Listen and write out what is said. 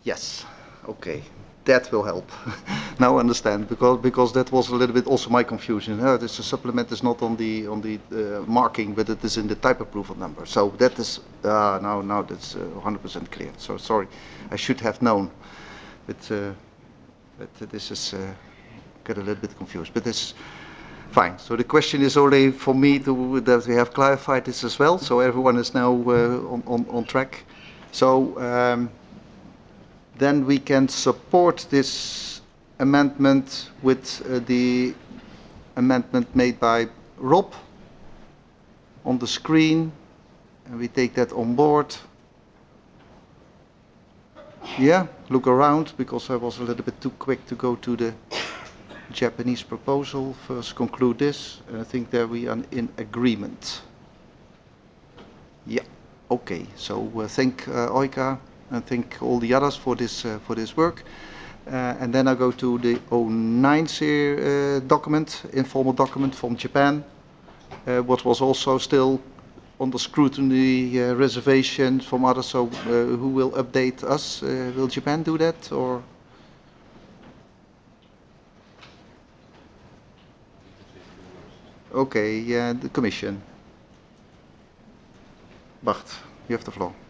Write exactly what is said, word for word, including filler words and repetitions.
Yes. Okay. That will help. Now I understand, because because that was a little bit also my confusion. Uh, this supplement is not on the on the uh, marking, but it is in the type approval number. So that is uh, now now that's uh, one hundred percent clear. So sorry, I should have known, but uh, but this is uh, get a little bit confused. But this fine. So the question is only for me to that we have clarified this as well. So everyone is now uh, on, on on track. So. Um, then we can support this amendment with uh, the amendment made by Rob on the screen, and we take that on board. Yeah, look around, because I was a little bit too quick to go to the Japanese proposal. First conclude this, and I think that we are in agreement. Yeah, okay. So uh, thank uh, Oika and thank all the others for this uh, for this work. Uh, and then I go to the oh nine uh, document, informal document from Japan, uh, what was also still under scrutiny, uh, reservation from others. So uh, who will update us? Uh, will Japan do that, or? Okay, yeah, the Commission. Bart, you have the floor.